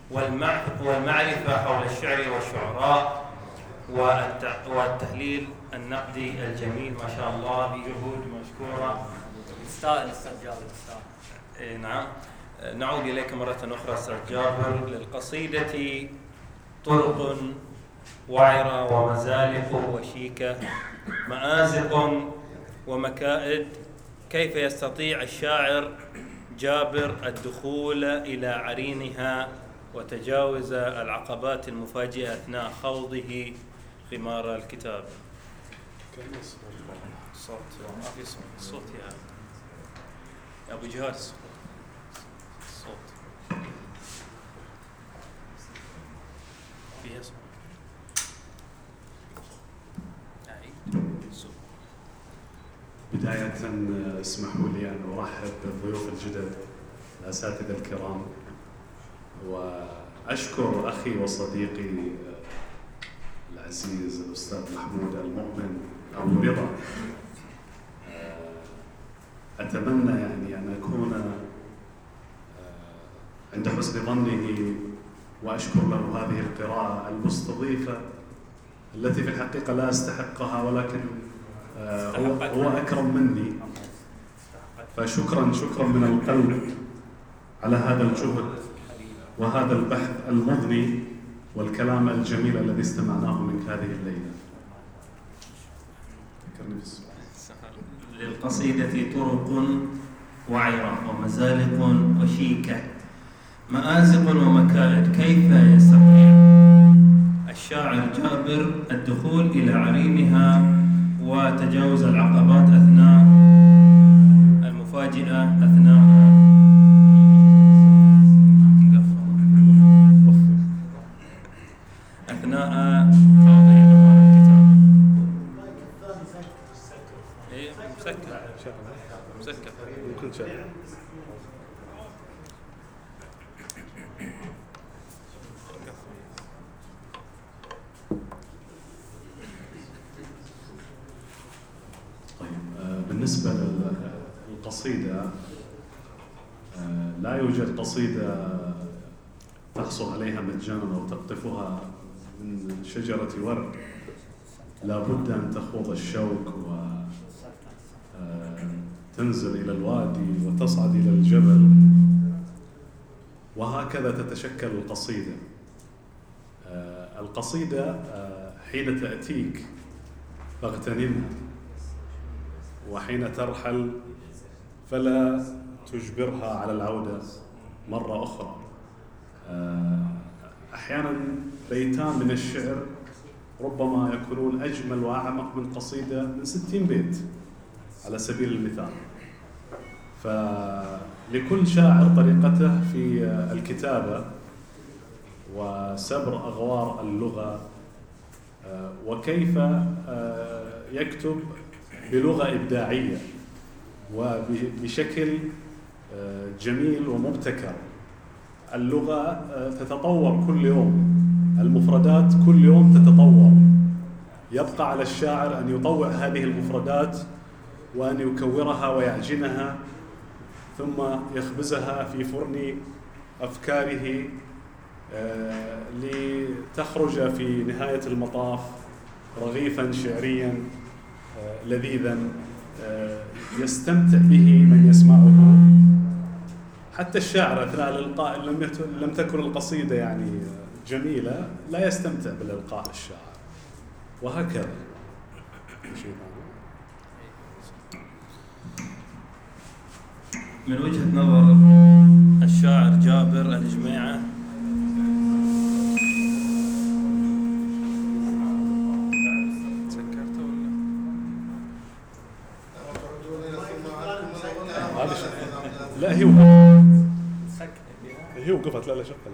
والمعرفة حول الشعر والشعراء والتحليل النقدي الجميل ما شاء الله، بجهود مشكورة. يستاهل أستاذ جابر، يستاهل. نعم. نعود إليك مرة أخرى أستاذ جابر للقصيدة طرق وعرة ومزالق وشيكة، مآزق ومكائد. كيف يستطيع الشاعر جابر الدخول إلى عرينها وتجاوز العقبات المفاجئة أثناء خوضه غمار الكتاب؟ صوت ما في صوت يا أبو جهاد، صوت فيها صوت. بداية اسمحوا لي أن أرحب بالضيوف الجدد الأساتذة الكرام، وأشكر أخي وصديقي العزيز الأستاذ محمود المؤمن أبو رضا. أتمنى يعني أن أكون عند حسن ظنه، وأشكر له هذه القراءة المستضيفة التي في الحقيقة لا أستحقها، ولكن هو أكرم مني، فشكرا من القلب على هذا الجهد وهذا البحث المضني والكلام الجميل الذي استمعناه منك هذه الليلة. للقصيدة طرق وعرة ومزالق وشيكة، مآزق ومكائد. كيف يستطيع الشاعر جابر الدخول إلى عرينها وتجاوز العقبات أثناء المفاجئة، أثناء خوضه الكتاب؟ إيه مسكر ممكن شيء. بالنسبة للقصيدة، لا يوجد قصيدة تحصل عليها مجانا أو تقطفها من شجرة ورد، لا بد أن تخوض الشوك وتنزل إلى الوادي وتصعد إلى الجبل، وهكذا تتشكل القصيدة. القصيدة حين تأتيك فاغتنمها، وحين ترحل فلا تجبرها على العودة مرة أخرى. أحيانا بيتان من الشعر ربما يكونون أجمل وأعمق من قصيدة من 60 بيت على سبيل المثال. فلكل شاعر طريقته في الكتابة وسبر أغوار اللغة، وكيف يكتب بلغة إبداعية وبشكل جميل ومبتكر. اللغة تتطور كل يوم، المفردات كل يوم تتطور، يبقى على الشاعر أن يطوع هذه المفردات وأن يكورها ويعجنها، ثم يخبزها في فرن أفكاره لتخرج في نهاية المطاف رغيفاً شعرياً لذيذاً يستمتع به من يسمعه. حتى الشاعر أثناء الإلقاء لم تكن القصيدة يعني جميلة لا يستمتع بالإلقاء الشاعر، وهكذا. من وجهة نظر الشاعر جابر الجميعة، لا هي وقفت. لا شغلة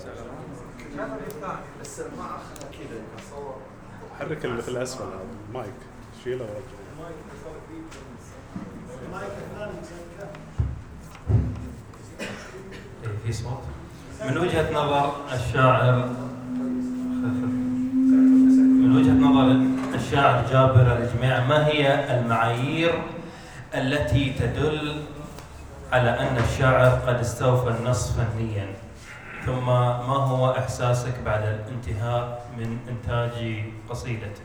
بس ما أخذ كذا أصور. حرك اللي في الأسفل هذا المايك، شيله ورجعه. في صوت. من وجهة نظر الشاعر جابر الجميع، ما هي المعايير التي تدل على أن الشاعر قد استوفى النص فنيا؟ ثم ما هو إحساسك بعد الانتهاء من إنتاج قصيدتك؟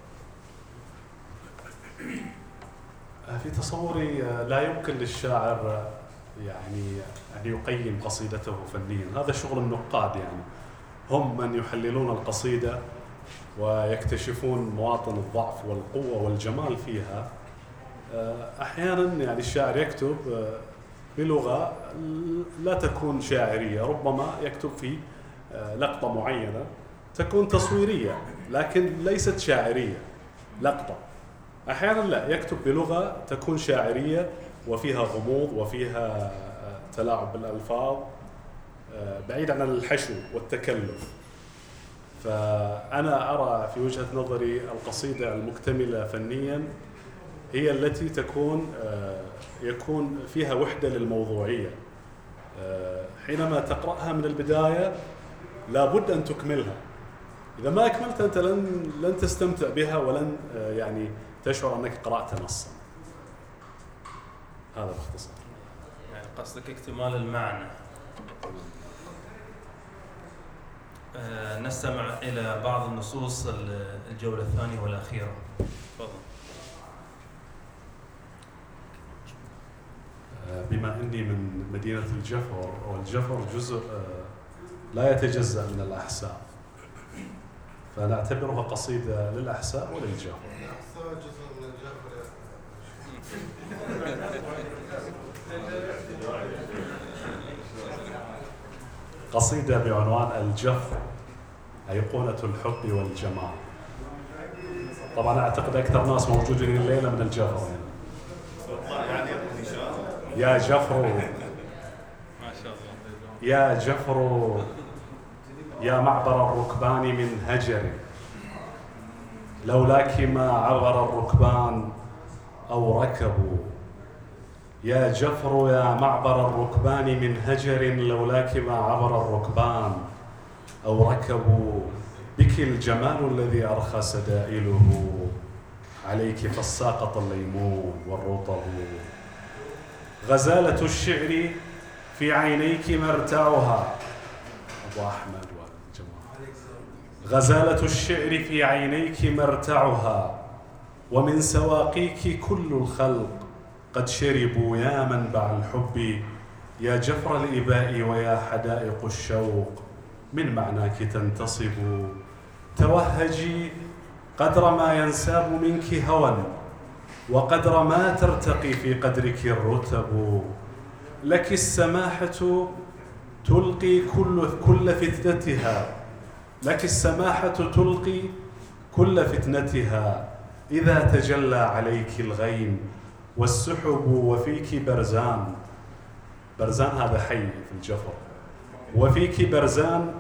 في تصوري لا يمكن للشاعر يعني أن يقيم قصيدته فنيا، هذا شغل النقاد. يعني هم من يحللون القصيدة ويكتشفون مواطن الضعف والقوة والجمال فيها. أحيانا يعني الشاعر يكتب بلغة لا تكون شاعرية، ربما يكتب في لقطة معينة تكون تصويرية لكن ليست شاعرية لقطة. أحيانا لا، يكتب بلغة تكون شاعرية وفيها غموض وفيها تلاعب بالألفاظ بعيد عن الحشو والتكلف. فأنا أرى في وجهة نظري القصيدة المكتملة فنياً هي التي يكون فيها وحدة للموضوعية. حينما تقرأها من البداية لابد أن تكملها، إذا ما أكملت أنت لن تستمتع بها ولن يعني تشعر أنك قرأت نصاً. هذا باختصار. يعني قصدك اكتمال المعنى. نستمع إلى بعض النصوص الجولة الثانية والأخيرة. تفضل. بما أني من مدينة الجفر، والجفر جزء لا يتجزأ من الأحساء، فنعتبرها قصيدة للأحساء وللجفر. الأحساء جزء من الجفر. قصيدة بعنوان الجفر، أيقونة الحب والجمال. طبعا أعتقد أكثر ناس موجودين الليلة من الجفر يعني. يا جفر ما شاء الله. يا جفر يا معبر الركبان من هجر، لولاك ما عبر الركبان أو ركبوا. يا جفر يا معبر الركبان من هجر، لولاك ما عبر الركبان أو ركبوا. بك الجمال الذي أرخى سدائله، عليك فالساقط الليمون والرطب. غزالة الشعر في عينيك مرتعها، أبو أحمد والجماعة. غزالة الشعر في عينيك مرتعها، ومن سواقيك كل الخلق قد شربوا. يا منبع الحب يا جفر الإباء ويا حدائق الشوق، من معناك تنتصب. توهجي قدر ما ينساب منك هوى، وقدر ما ترتقي في قدرك الرتب. لك السماحة تلقي كل فتنتها، لك السماحة تلقي كل فتنتها. إذا تجلى عليك الغيم والسحب، وفيك برزان. برزان هذا حي في الجفر. وفيك برزان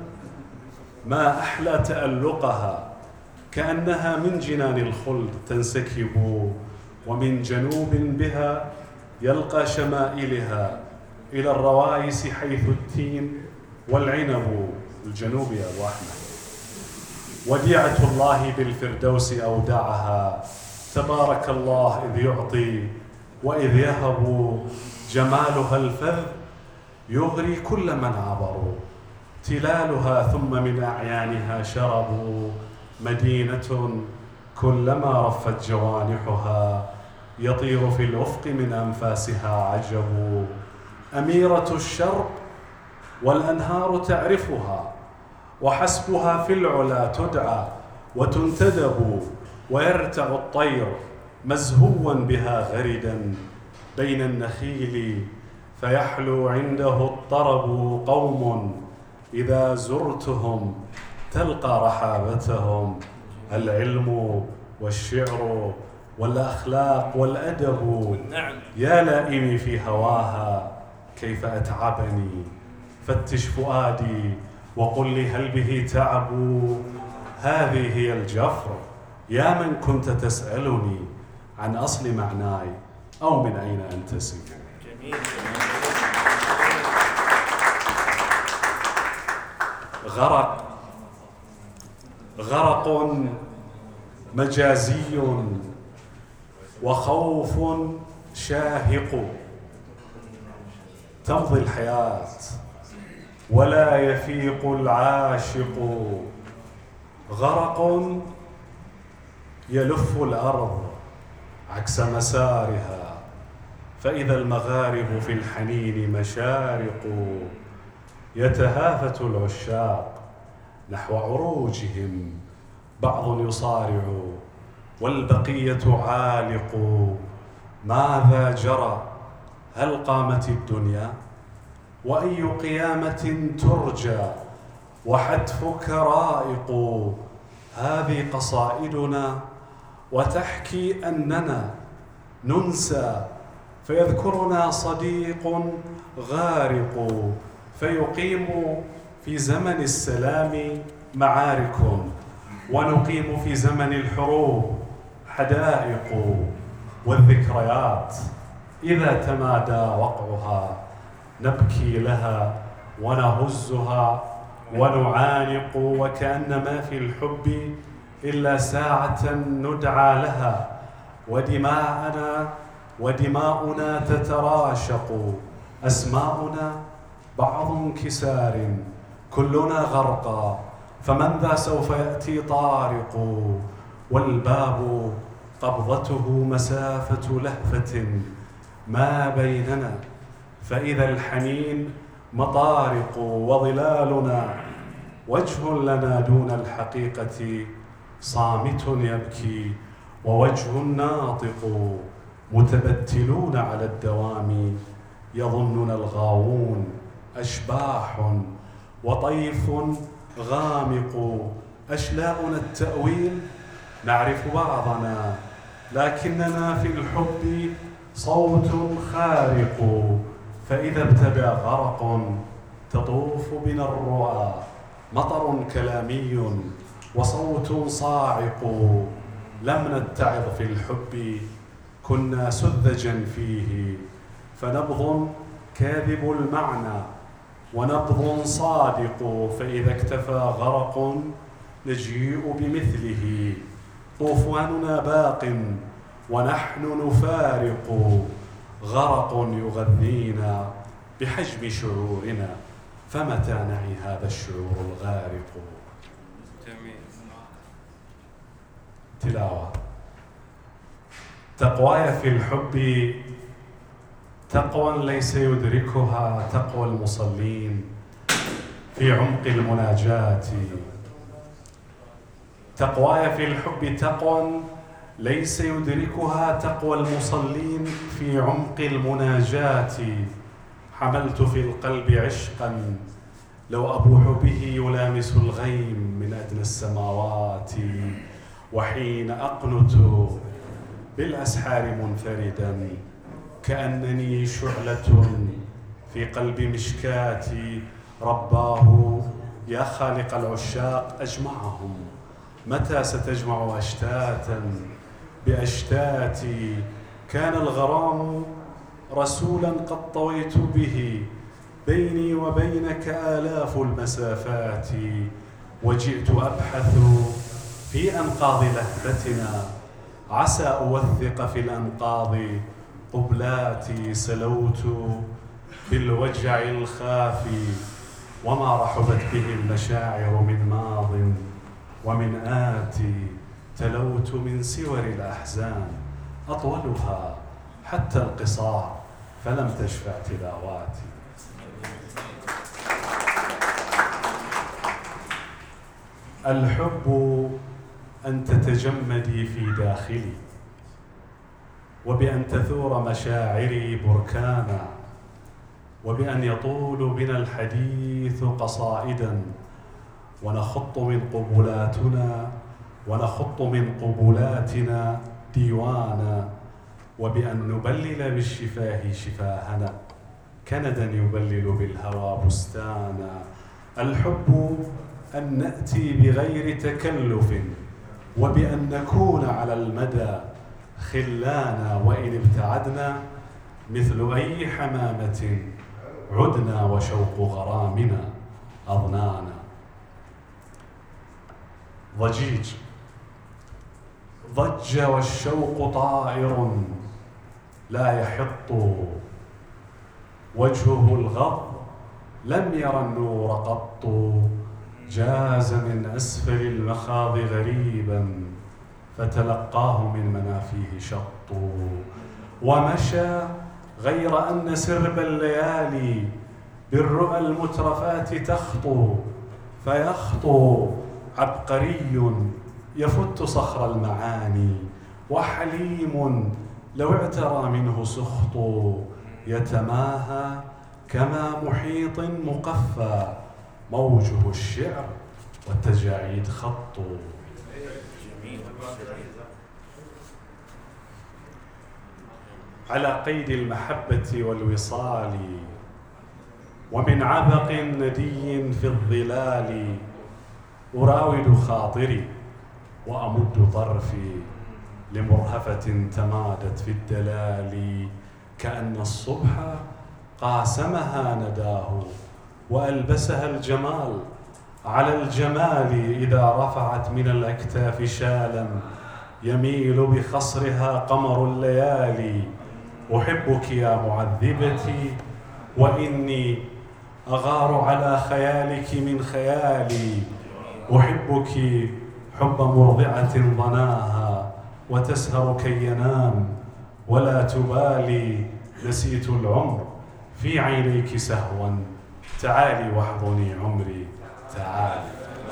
ما أحلى تألقها، كأنها من جنان الخلد تنسكب. ومن جنوب بها يلقى شمائلها، إلى الروايس حيث التين والعنب. الجنوب يا أبو أحمد. وديعة الله بالفردوس أودعها، تبارك الله إذ يعطي وإذ يهب. جمالها الفذ يغري كل من عبروا، تلالها ثم من أعيانها شربوا. مدينة كلما رفت جوانحها، يطير في الأفق من أنفاسها عجب. أميرة الشرق والأنهار تعرفها، وحسبها في العلا تدعى وتنتدب. ويرتع الطير مزهوا بها غردا بين النخيل، فيحلو عنده الطرب. قوم إذا زرتهم تلقى رحابتهم، العلم والشعر والأخلاق والأدب. يا لائمي في هواها كيف أتعبني، فتش فؤادي وقل لي هل به تعب. هذه هي الجفر، يا من كنت تسألني عن أصل معناي أو من أين أنتسب. جميل. غرق مجازي وخوف شاهق. تمضي الحياة ولا يفيق العاشق. غرق يلف الأرض عكس مسارها، فإذا المغارب في الحنين مشارق. يتهافت العشاق نحو عروجهم، بعض يصارع والبقية عالق. ماذا جرى؟ هل قامت الدنيا؟ وأي قيامة ترجى؟ وحتفك رائق. هذه قصائدنا وتحكي أننا ننسى، فيذكرنا صديق غارق، فيقيم في زمن السلام معارك، ونقيم في زمن الحروب حدائق. والذكريات إذا تمادى وقعها نبكي لها ونهزها ونعانق، وكأن ما في الحب إلا ساعة ندعى لها، ودماؤنا تتراشق، أسماؤنا بعض انكسار، كلنا غرقى، فمن ذا سوف يأتي طارق. والباب قبضته مسافة لهفة ما بيننا، فإذا الحنين مطارق. وظلالنا وجه لنا دون الحقيقة صامت يبكي، ووجه ناطق. متبتلون على الدوام يظننا الغاوون أشباح، وطيف غامق. أشلاؤنا التأويل نعرف بعضنا، لكننا في الحب صوت خارق. فإذا ابتدى غرق تطوف بنا الرؤى، مطر كلامي وصوت صاعق. لم نتعظ في الحب، كنا سذجا فيه، فنبض كاذب المعنى ونبض صادق. فإذا اكتفى غرق نجيء بمثله، طوفاننا باق ونحن نفارق. غرق يغذينا بحجم شعورنا، فمتى نعي هذا الشعور الغارق؟ جميل. تلاوة. تقواي في الحب تقوى ليس يدركها تقوى المصلين في عمق المناجاة. تقواي في الحب تقوى ليس يدركها تقوى المصلين في عمق المناجاة. حملت في القلب عشقا لو أبوح به يلامس الغيم من أدنى السماوات. وحين أقنت بالأسحار منفردا كأنني شعلة في قلب مشكاتي. رباه يا خالق العشاق أجمعهم، متى ستجمع أشتاتا بأشتاتي؟ كان الغرام رسولا قد طويت به، بيني وبينك آلاف المسافات. وجئت أبحث في أنقاض لهفتنا، عسى أوثق في الأنقاض قبلاتي. سلوت بالوجع الخافي وما رحبت به المشاعر من ماض ومن آتي. تلوت من سور الأحزان أطولها حتى القصار، فلم تشفع تلاواتي. الحب أن تتجمدي في داخلي، وبأن تثور مشاعري بركانا، وبأن يطول بنا الحديث قصائدا، ونخط من قبلاتنا ديوانا، وبأن نبلل بالشفاه شفاهنا، كندا يبلل بالهوى بستانا. الحب أن نأتي بغير تكلف، وبأن نكون على المدى خلانا، وإن ابتعدنا مثل أي حمامة عدنا، وشوق غرامنا أضنانا. ضجيج ضج والشوق طائر لا يحط، وجهه الغض لم ير النور قط، جاز من أسفل المخاض غريبا فتلقاه من منافيه شط، ومشى غير أن سرب الليالي بالرؤى المترفات تخطو، فيخطو عبقري يفت صخر المعاني، وحليم لو اعترى منه سخط، يتماهى كما محيط مقفى، موجه الشعر والتجاعيد خط. على قيد المحبة والوصال، ومن عبق ندي في الظلال، أراود خاطري وأمد طرفي لمرهفة تمادت في الدلال، كأن الصبح قاسمها نداه وألبسها الجمال على الجمال، إذا رفعت من الأكتاف شالا يميل بخصرها قمر الليالي. أحبك يا معذبتي وإني أغار على خيالك من خيالي، أحبك حب مرضعة ضناها وتسهر كي ينام ولا تبالي، نسيت العمر في عينيك سهوا، تعالي واحضني عمري تعالي.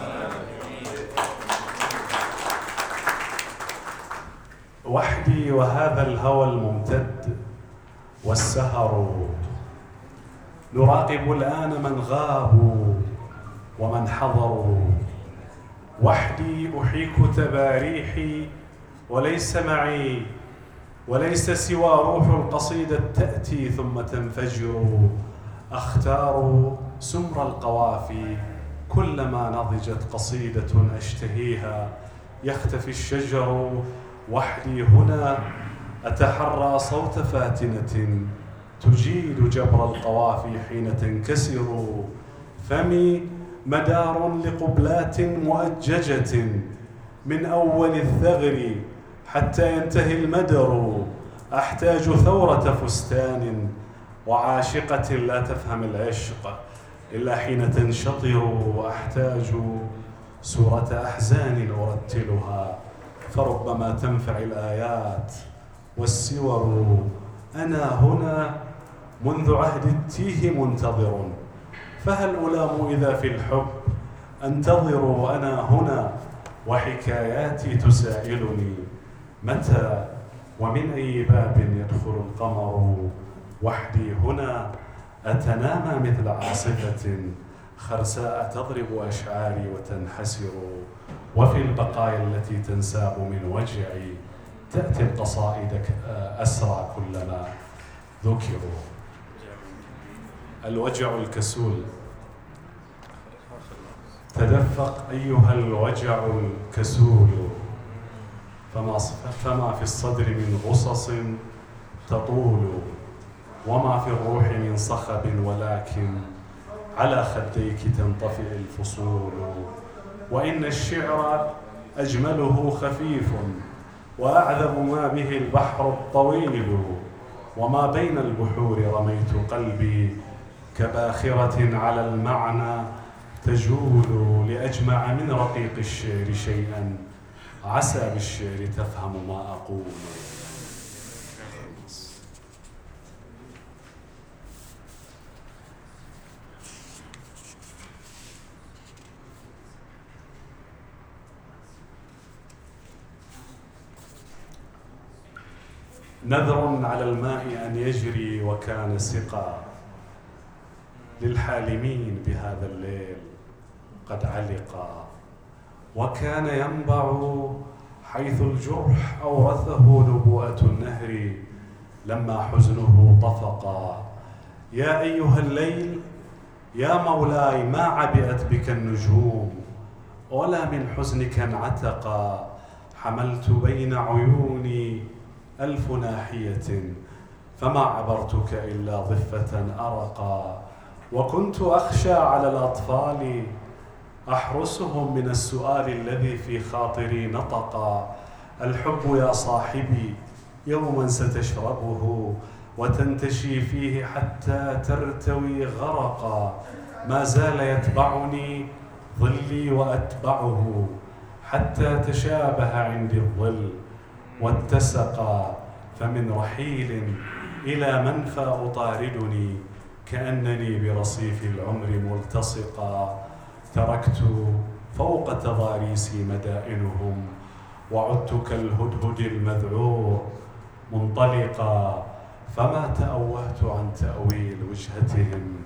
وحدي وهذا الهوى الممتد والسهر، نراقب الآن من غابوا ومن حضروا، وحدي أحيك تباريحي وليس معي، وليس سوى روح القصيدة تأتي ثم تنفجر، أختار سمر القوافي كلما نضجت قصيدة أشتهيها يختفي الشجر، وحدي هنا أتحرى صوت فاتنة تجيد جبر القوافي حين تنكسر، فمي مدار لقبلات مؤججة من أول الثغر حتى ينتهي المدر، أحتاج ثورة فستان وعاشقة لا تفهم العشق إلا حين تنشطر، وأحتاج سورة أحزان أرتلها فربما تنفع الآيات والسور، أنا هنا منذ عهد التيه منتظر، فهل ألام إذا في الحب أنتظر، وأنا هنا وحكاياتي تسائلني متى ومن أي باب يدخل القمر، وحدي هنا أتنامى مثل عاصفة خرساء تضرب أشعاري وتنحسر، وفي البقايا التي تنساب من وجعي تأتي القصائد أسرع كلما ذكروا. الوجع الكسول، تدفق أيها الوجع الكسول، فما في الصدر من غصص تطول، وما في الروح من صخب، ولكن على خديك تنطفئ الفصول، وإن الشعر أجمله خفيف وأعذب ما به البحر الطويل، وما بين البحور رميت قلبي كباخرة على المعنى تجول، لأجمع من رقيق الشعر شيئا عسى بالشعر تفهم ما أقول. نذر على الماء أن يجري وكان سقا، للحالمين بهذا الليل قد علقا، وكان ينبع حيث الجرح أورثه نبوءة النهر لما حزنه طفقا. يا أيها الليل يا مولاي ما عبئت بك النجوم، ولا من حزنك انعتقا، حملت بين عيوني ألف ناحية فما عبرتك إلا ضفة أرقا، وكنت أخشى على الأطفال أحرسهم من السؤال الذي في خاطري نطقا، الحب يا صاحبي يوما ستشربه وتنتشي فيه حتى ترتوي غرقا. ما زال يتبعني ظلي وأتبعه حتى تشابه عندي الظل واتسقا. فمن رحيل إلى منفى أطاردني كأنني برصيف العمر ملتصقا. تركت فوق تضاريسي مدائنهم وعدت كالهدهد المذعور منطلقا. فما تأوهت عن تأويل وجهتهم